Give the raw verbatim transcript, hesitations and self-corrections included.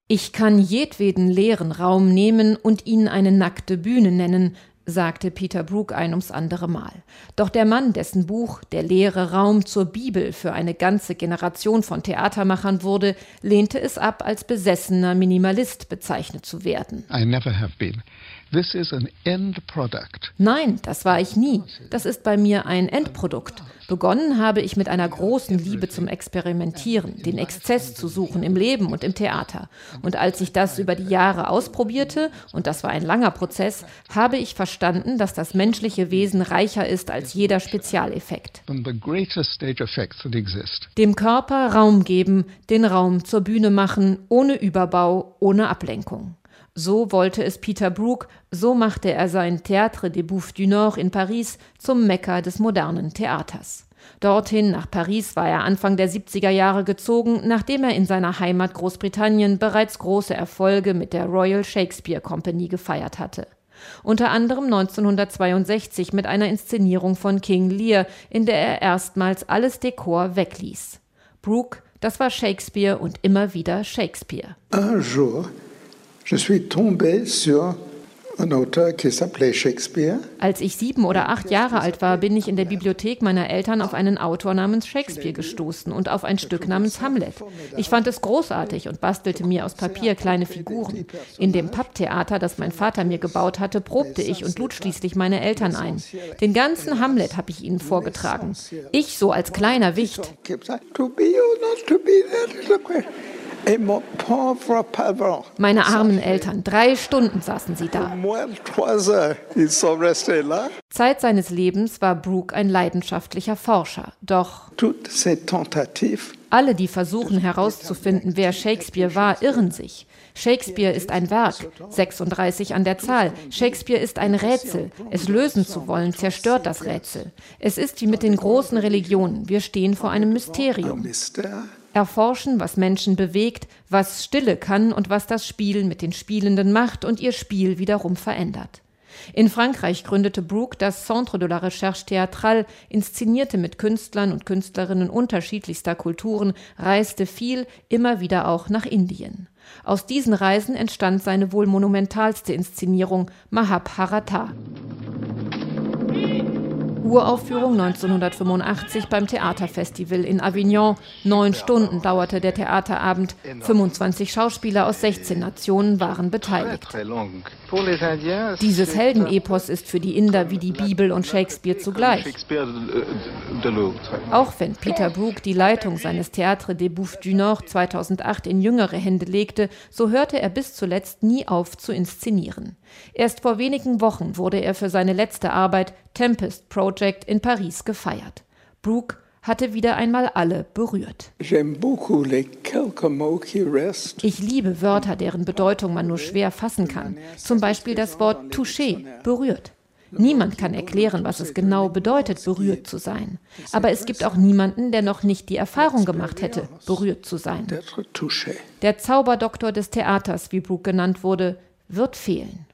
Ich kann jedweden leeren Raum nehmen und ihn eine nackte Bühne nennen, sagte Peter Brook ein ums andere Mal. Doch der Mann, dessen Buch Der leere Raum zur Bibel für eine ganze Generation von Theatermachern wurde, lehnte es ab, als besessener Minimalist bezeichnet zu werden. I never have been. This is an end product. Nein, das war ich nie. Das ist bei mir ein Endprodukt. Begonnen habe ich mit einer großen Liebe zum Experimentieren, den Exzess zu suchen im Leben und im Theater. Und als ich das über die Jahre ausprobierte, und das war ein langer Prozess, habe ich verstanden, dass das menschliche Wesen reicher ist als jeder Spezialeffekt. Dem Körper Raum geben, den Raum zur Bühne machen, ohne Überbau, ohne Ablenkung. So wollte es Peter Brook, so machte er sein Théâtre des Bouffes du Nord in Paris zum Mekka des modernen Theaters. Dorthin, nach Paris, war er Anfang der siebziger Jahre gezogen, nachdem er in seiner Heimat Großbritannien bereits große Erfolge mit der Royal Shakespeare Company gefeiert hatte. Unter anderem neunzehnhundertzweiundsechzig mit einer Inszenierung von King Lear, in der er erstmals alles Dekor wegließ. Brook, das war Shakespeare und immer wieder Shakespeare. Un jour. Je suis tombé sur un auteur qui s'appelait Shakespeare. Als ich sieben oder acht Jahre alt war, bin ich in der Bibliothek meiner Eltern auf einen Autor namens Shakespeare gestoßen und auf ein Stück namens Hamlet. Ich fand es großartig und bastelte mir aus Papier kleine Figuren. In dem Papptheater, das mein Vater mir gebaut hatte, probte ich und lud schließlich meine Eltern ein. Den ganzen Hamlet habe ich ihnen vorgetragen. Ich so als kleiner Wicht. To be or not to be, that is the question. Meine armen Eltern, drei Stunden saßen sie da. Zeit seines Lebens war Brook ein leidenschaftlicher Forscher. Doch alle, die versuchen herauszufinden, wer Shakespeare war, irren sich. Shakespeare ist ein Werk, sechsunddreißig an der Zahl. Shakespeare ist ein Rätsel. Es lösen zu wollen, zerstört das Rätsel. Es ist wie mit den großen Religionen. Wir stehen vor einem Mysterium. Erforschen, was Menschen bewegt, was Stille kann und was das Spielen mit den Spielenden macht und ihr Spiel wiederum verändert. In Frankreich gründete Brook das Centre de la Recherche Théâtrale, inszenierte mit Künstlern und Künstlerinnen unterschiedlichster Kulturen, reiste viel, immer wieder auch nach Indien. Aus diesen Reisen entstand seine wohl monumentalste Inszenierung Mahabharata. Uraufführung neunzehnhundertfünfundachtzig beim Theaterfestival in Avignon. Neun Stunden dauerte der Theaterabend. fünfundzwanzig Schauspieler aus sechzehn Nationen waren beteiligt. Dieses Heldenepos ist für die Inder wie die Bibel und Shakespeare zugleich. Auch wenn Peter Brook die Leitung seines Théâtre des Bouffes du Nord zweitausendacht in jüngere Hände legte, so hörte er bis zuletzt nie auf zu inszenieren. Erst vor wenigen Wochen wurde er für seine letzte Arbeit Tempest Project in Paris gefeiert. Brook hatte wieder einmal alle berührt. Ich liebe Wörter, deren Bedeutung man nur schwer fassen kann. Zum Beispiel das Wort touché, berührt. Niemand kann erklären, was es genau bedeutet, berührt zu sein. Aber es gibt auch niemanden, der noch nicht die Erfahrung gemacht hätte, berührt zu sein. Der Zauberdoktor des Theaters, wie Brook genannt wurde, wird fehlen.